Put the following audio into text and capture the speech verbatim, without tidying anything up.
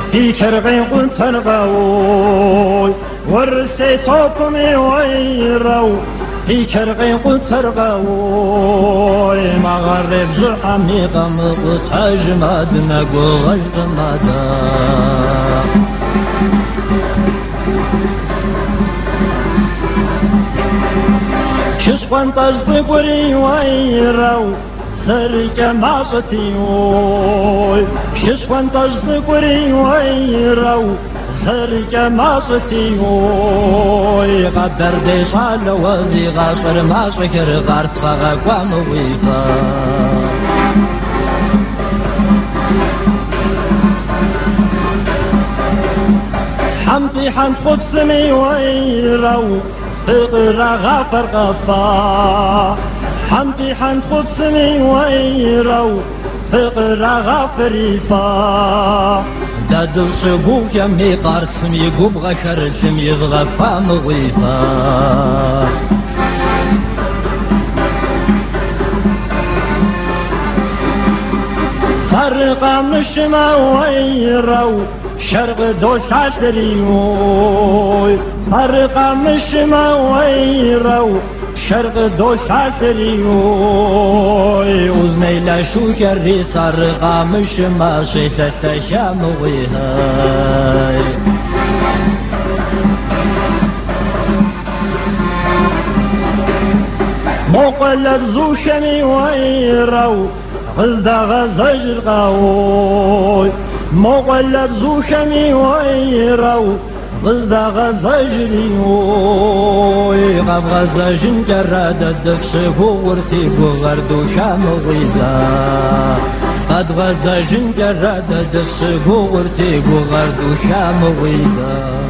في كرغي قلت الغاوي ورسي توكمي ويرو في كرغي قلت الغاوي مغرب زحمي غمق تجمد نقو غجد مدى شسقن تصدقري ويرو سرك ماصتيوي شسقن تصدقري ويرو سرك ماصتيوي قدر دي صال وذي غاصر ما سكر غارس غاق ومويفا حمتي حمت قدسمي ويرو اقرا غافر غفا حمدي حمد قدسمي ويرو اقرا غافر يفا داد الصبوك يمي قارسم يقوب غشرسم يغفا مغيفا سرقا من الشما ويرو شرق دوس عسريوي سرقا من الشما ويرو شرق دوس عسريوي وزني لا شو كري سرقا من الشما شيتة شاموي هاي مقلب زو شمي ويرو غزدا غزجر غاوي مقلب زو شمي ويرو غزدا غزجري وي غب غزجن جراد الدفس ورتي وغردو شام غيدا قد غزجن جراد الدفس ورتي وغردو شام غيدا